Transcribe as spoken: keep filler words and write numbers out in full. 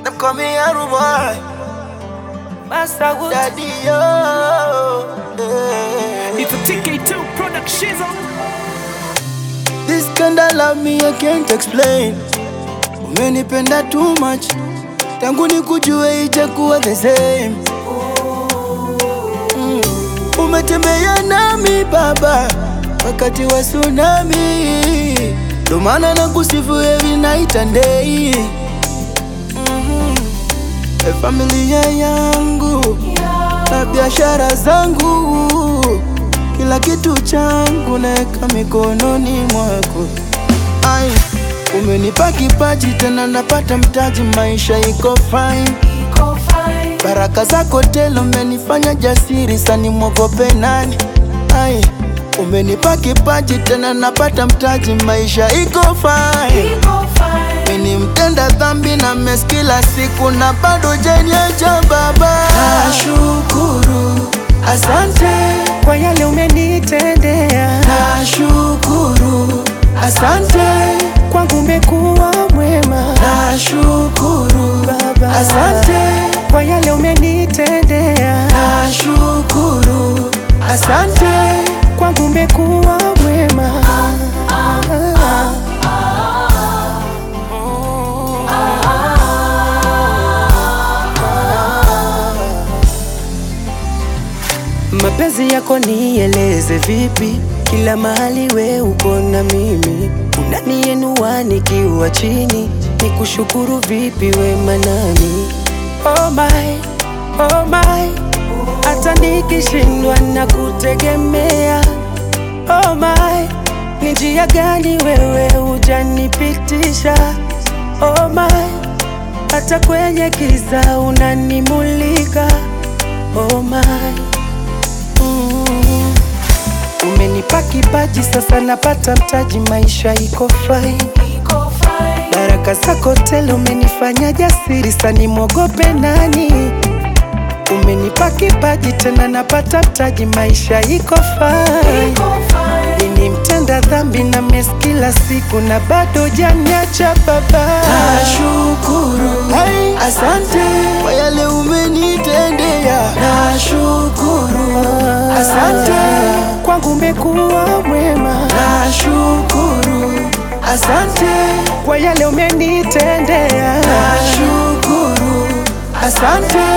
Them call me a boy, Master Wood. Daddy yo. Yeah. It's a T K two production. This kind of love me I can't explain. Umenipenda too much, tangu nikujue ijakuwa the same. mm. Umetembea nami baba wakati wa tsunami, ndo maana nakusifu every night and day. mm-hmm. E familia yangu na biashara zangu, kila kitu changu naeka mikononi mwako. Ai, umenipa kipaji tena napata mtaji, maisha iko fine. Baraka zako tele umenifanya jasiri, sani mwogope nani. Ai, umenipa kipaji tena napata mtaji, maisha iko fine. Mimi mtenda dhambi na mess kila siku na bado janiacha baba. Nashukuru, asante Kwa yale umenitendea, nashukuru, asante kwangu umekuwa mwema. nashukuru Baba, asante kwa yale umenitendea, nashukuru, asante kwangu umekuwa mwema. Mapenzi yako nieleze vipi, kila mahali we uko na mimi, unaniinua nikiwa chini, nikushukuru vipi we manani. Oh my, oh my, hata nikishindwa na kutegemea. Oh my, ni njia gani wewe hujanipitisha. Oh my, hata kwenye giza unanimulika. Oh my, mm. Umenipa kipaji sasa napata mtaji, maisha iko fine. Baraka zako tele umenifanya jasiri, sani mwogope nani. Umenipa kipaji tena napata mtaji, maisha iko fine. Mimi mtenda dhambi na mess kila siku na bado janiacha baba. nashukuru, hey, asante kwa yale umenitendea. Nashukuru, asante Kwangu umekuwa mwema. nashukuru, asante Kwa yale umenitendea, nashukuru, asante